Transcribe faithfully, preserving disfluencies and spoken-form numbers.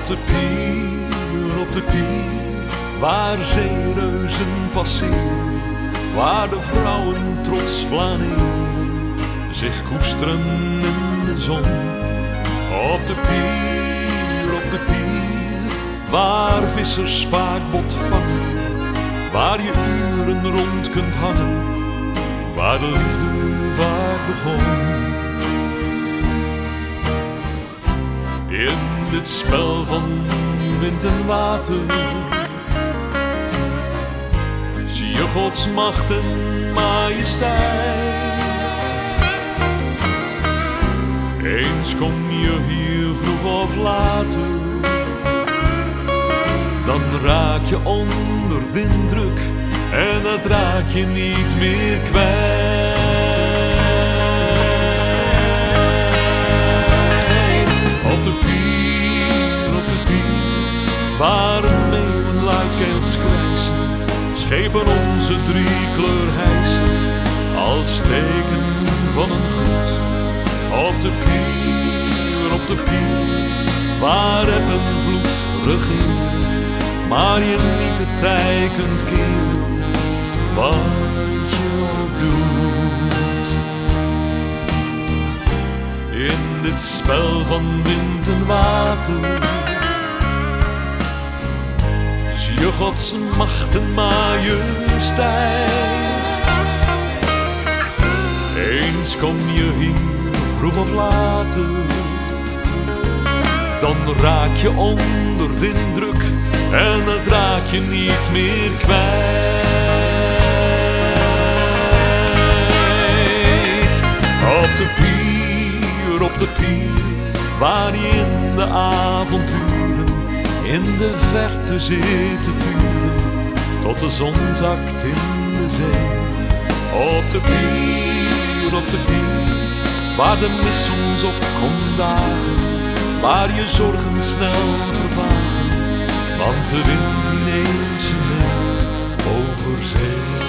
de pier, op de pier, waar zeereuzen passeren, waar de vrouwen trots flaneren, zich koesteren in de zon. Op de pier, op de pier, waar vissers vaak bot vangen, waar je uren rond kunt hangen, waar de liefde vaak begon. In dit spel van wind en water zie je Gods macht en majesteit. Eens kom je hier vroeg of later, dan raak je onder de indruk en dat raak je niet meer kwijt. Op de pier, op de pier, waar een meeuwen luidkeels krijsen, schepen onze driekleur hijsen, als teken van een groet. Op de pier, op de pier, waar eb en vloed regeren, maar je niet de tij kunt keren, wat je ook doet. In dit spel van wind en water zie je Gods macht en majesteit. Eens kom je hier vroeg of later, dan raak je onder de indruk en dat raak je niet meer kwijt. Op de pier, op de pier, waar je in de avonturen in de verte zit te turen, tot de zon zakt in de zee. Op de pier, op de pier, waar de mis soms op komt dagen, waar je zorgen snel vervagen, want de wind die neemt je mee over zee.